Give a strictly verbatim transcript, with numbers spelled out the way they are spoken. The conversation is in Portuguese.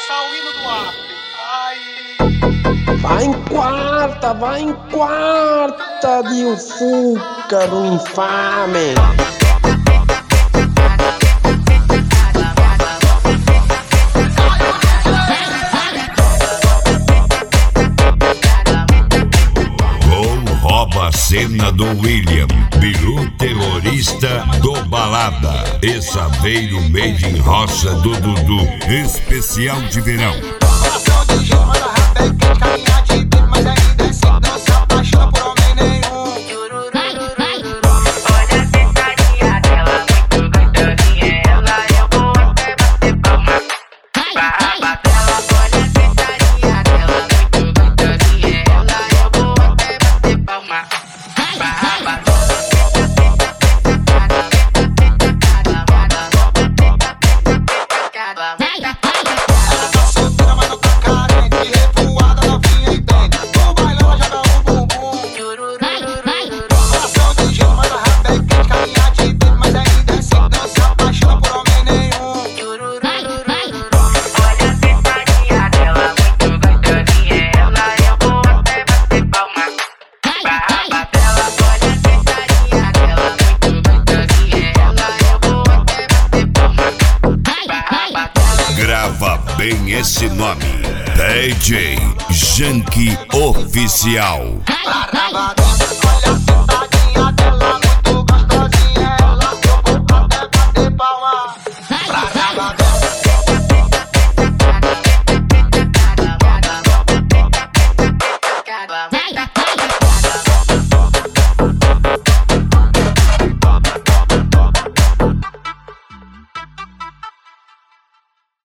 começar o hino do Acre. Ai. Vai em quarta, vai em quarta, de o Fúcaro infame. Rouba a cena do William, Bilu terrorista do Balada. E Saveiro made in roça do Dudu, especial de verão. Coração de gelo, manda rap, é quente, caminhar de bico, mas ainda é assim, não se apaixona por homem nenhum. Olha a sentadinha dela, muito gostosinha, ela eu vou até bater palma. Barra batela, olha a sentadinha dela, muito gostosinha, ela eu vou até bater palma. Barra batela. Ela tá solteira, mas não tá carente, revoada, novinha e bem. No baile ela joga o bumbum. Coração de gelo, manda rap, é quente, caminhar de bico, mas ainda é assim, não se apaixona por homem nenhum. Olha a sentadinha dela, muito gostosinha, ela eu vou até bater palma. Barra batela, olha a sentadinha dela, muito gostosinha, ela eu vou até bater palma. Barra batela. Grava bem esse nome, D J Janky Oficial. Arrabadinha, olha a